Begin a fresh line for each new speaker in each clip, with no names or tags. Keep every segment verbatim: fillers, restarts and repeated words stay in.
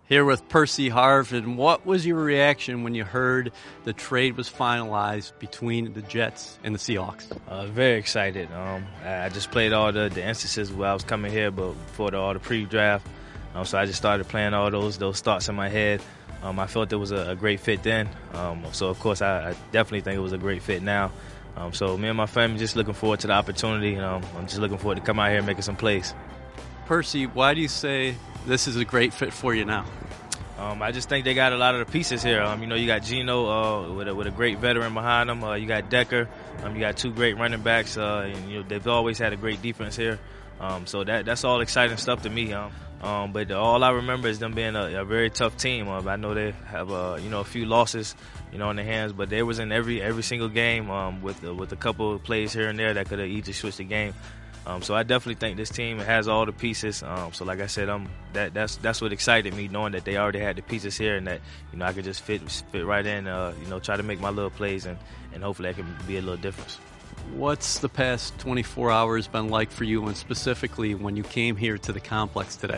Here with Percy Harvin. What was your reaction when you heard the trade was finalized between the Jets and the Seahawks?
Uh, very excited. Um, I just played all the, the instances where I was coming here, but before the, all the pre-draft, um, so I just started playing all those those thoughts in my head. Um, I felt it was a, a great fit then. Um, so of course I, I definitely think it was a great fit now. Um, so me and my family just looking forward to the opportunity. Um, I'm just looking forward to come out here and making some plays.
Percy, why do you say this is a great fit for you now?
Um, I just think they got a lot of the pieces here. Um, you know, you got Geno uh, with, a, with a great veteran behind him. Uh, you got Decker. Um, you got two great running backs. Uh, and, you know, they've always had a great defense here. Um, so that that's all exciting stuff to me. Um, um, but all I remember is them being a, a very tough team. Um, I know they have uh, you know a few losses, you know, in their hands, but they was in every every single game um, with uh, with a couple of plays here and there that could have easily switched the game. Um, so I definitely think this team has all the pieces. Um, so like I said, um, that that's that's what excited me, knowing that they already had the pieces here and that you know I could just fit fit right in. Uh, you know, try to make my little plays and and hopefully that can be a little difference.
What's the past twenty-four hours been like for you, and specifically when you came here to the complex today?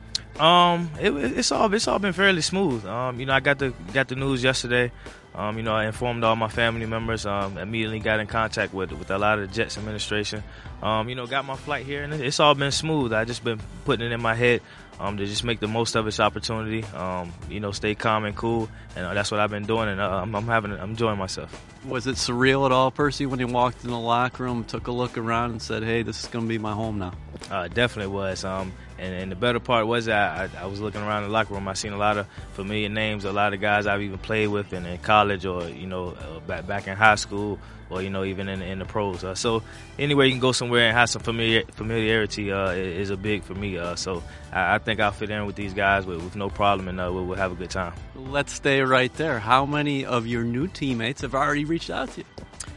Um, it, it's all it's all been fairly smooth. Um, you know, I got the got the news yesterday. Um, you know, I informed all my family members. Um, immediately got in contact with with a lot of the Jets administration. Um, you know, got my flight here, and it's all been smooth. I just been putting it in my head um, to just make the most of this opportunity. Um, you know, stay calm and cool, and that's what I've been doing. And uh, I'm, I'm having, I'm enjoying myself.
Was it surreal at all, Percy, when you walked in the locker room, took a look around, and said, "Hey, this is going to be my home now"?
Uh, definitely was. Um, and, and the better part was that I, I was looking around the locker room. I seen a lot of familiar names, a lot of guys I've even played with in, in college or you know uh, back back in high school or you know even in, in the pros. Uh, so anywhere you can go somewhere and have some familiar, familiarity uh, is a big for me. Uh, so I, I think I'll fit in with these guys with, with no problem, and uh, we'll, we'll have a good time.
Let's stay right there. How many of your new teammates have already reached out to you?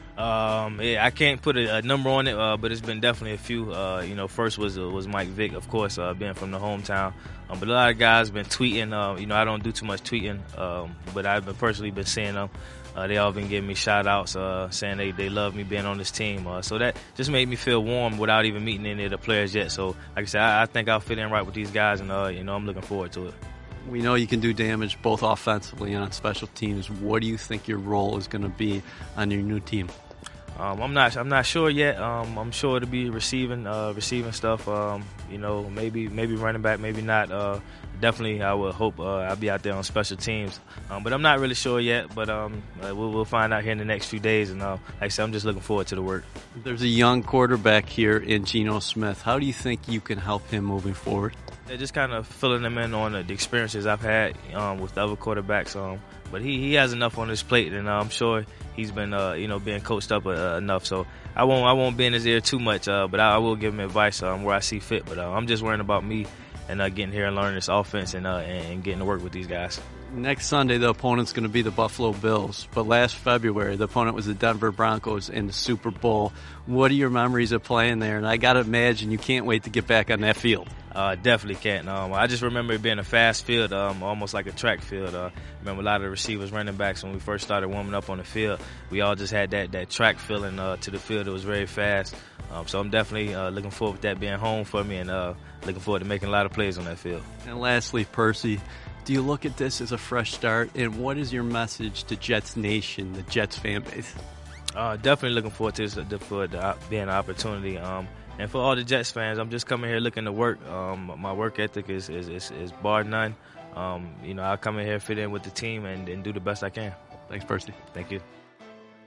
Um, yeah, I can't put a, a number on it, uh, but it's been definitely a few. Uh, you know, first was uh, was Mike Vick, of course, uh, being from the hometown. Um, but a lot of guys been tweeting. Uh, you know, I don't do too much tweeting, um, but I've been personally been seeing them. Uh, they all been giving me shout outs, uh, saying they, they love me being on this team. Uh, so that just made me feel warm without even meeting any of the players yet. So, like I said, I, I think I'll fit in right with these guys, and uh, you know, I'm looking forward to it.
We know you can do damage both offensively and on special teams. What do you think your role is going to be on your new team?
Um, I'm not. I'm not sure yet. Um, I'm sure to be receiving, uh, receiving stuff. Um, you know, maybe, maybe running back, maybe not. Uh, definitely, I would hope uh, I'll be out there on special teams. Um, but I'm not really sure yet. But um, uh, we'll, we'll find out here in the next few days. And uh, like I said, I'm just looking forward to the work.
There's a young quarterback here in Geno Smith. How do you think you can help him moving forward?
Yeah, just kind of filling him in on the experiences I've had um, with the other quarterbacks. Um, but he, he has enough on his plate, and uh, I'm sure he's been uh, you know being coached up uh, enough. So I won't I won't be in his ear too much, uh, but I, I will give him advice um, where I see fit. But uh, I'm just worrying about me and uh, getting here and learning this offense and, uh, and and getting to work with these guys.
Next Sunday, the opponent's going to be the Buffalo Bills. But last February, the opponent was the Denver Broncos in the Super Bowl. What are your memories of playing there? And I got to imagine you can't wait to get back on that field.
Uh, definitely can't. Um, I just remember it being a fast field, um, almost like a track field. Uh, remember a lot of the receivers, running backs, when we first started warming up on the field, we all just had that, that track feeling uh, to the field. It was very fast. Um, so I'm definitely uh, looking forward to that being home for me and uh, looking forward to making a lot of plays on that field. And
lastly, Percy, do you look at this as a fresh start? And what is your message to Jets Nation, the Jets fan base?
Uh, definitely looking forward to this, for the, being an opportunity. Um, And for all the Jets fans, I'm just coming here looking to work. Um, my work ethic is, is, is, is bar none. Um, you know, I'll come in here, fit in with the team, and, and do the best I can.
Thanks, Percy.
Thank you.